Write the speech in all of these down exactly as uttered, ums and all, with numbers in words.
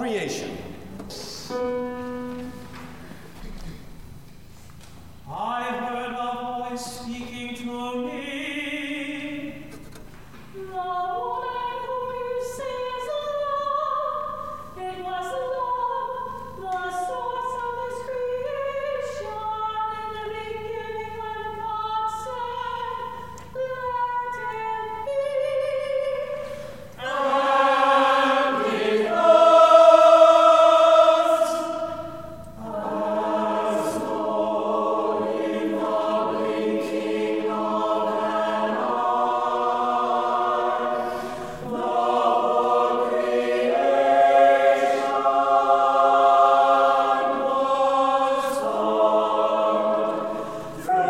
creation. I heard a voice speaking to me. The one whom you say is love, it was love, the source of this creation. In the beginning, when God said, "Let it be," And it was. As though in the blinking of an eye, the whole creation was formed through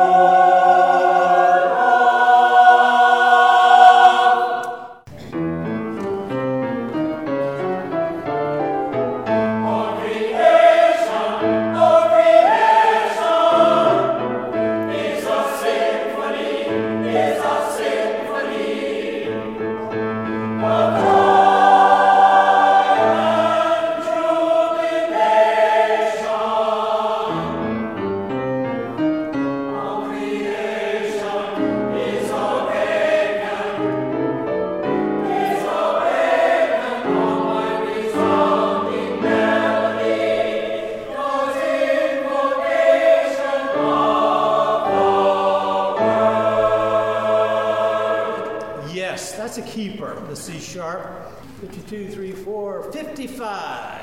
All creation, all creation is a symphony, is a symphony of joy and jubilation. All creation is awakened, is awakened on my resounding melody, God's invocation of the world. Yes, that's a keeper, the C sharp. fifty-two, three, four, fifty-five.